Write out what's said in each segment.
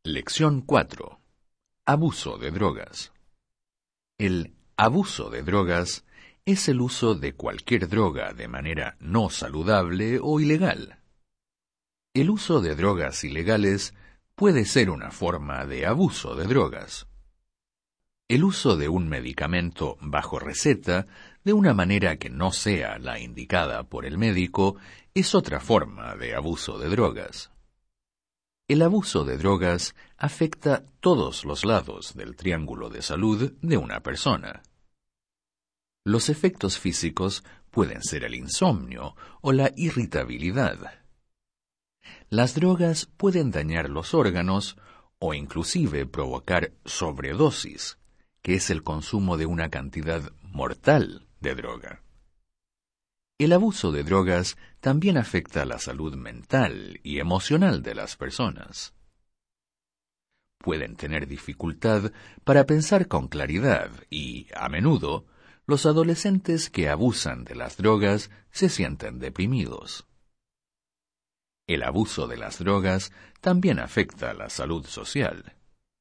Lección 4. Abuso de drogas. El abuso de drogas es el uso de cualquier droga de manera no saludable o ilegal. El uso de drogas ilegales puede ser una forma de abuso de drogas. El uso de un medicamento bajo receta de una manera que no sea la indicada por el médico es otra forma de abuso de drogas. El abuso de drogas afecta todos los lados del triángulo de salud de una persona. Los efectos físicos pueden ser el insomnio o la irritabilidad. Las drogas pueden dañar los órganos o inclusive provocar sobredosis, que es el consumo de una cantidad mortal de droga. El abuso de drogas también afecta la salud mental y emocional de las personas. Pueden tener dificultad para pensar con claridad y, a menudo, los adolescentes que abusan de las drogas se sienten deprimidos. El abuso de las drogas también afecta la salud social.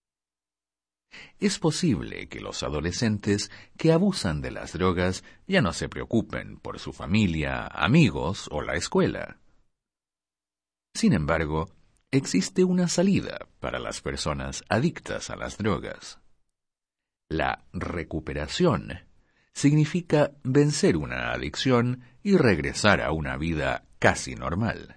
Es posible que los adolescentes que abusan de las drogas ya no se preocupen por su familia, amigos o la escuela. Sin embargo, existe una salida para las personas adictas a las drogas. La recuperación significa vencer una adicción y regresar a una vida casi normal.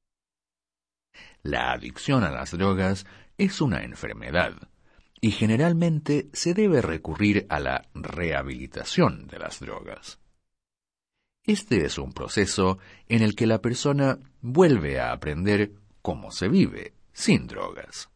La adicción a las drogas es una enfermedad y generalmente se debe recurrir a la rehabilitación de las drogas. Este es un proceso en el que la persona vuelve a aprender cómo se vive sin drogas.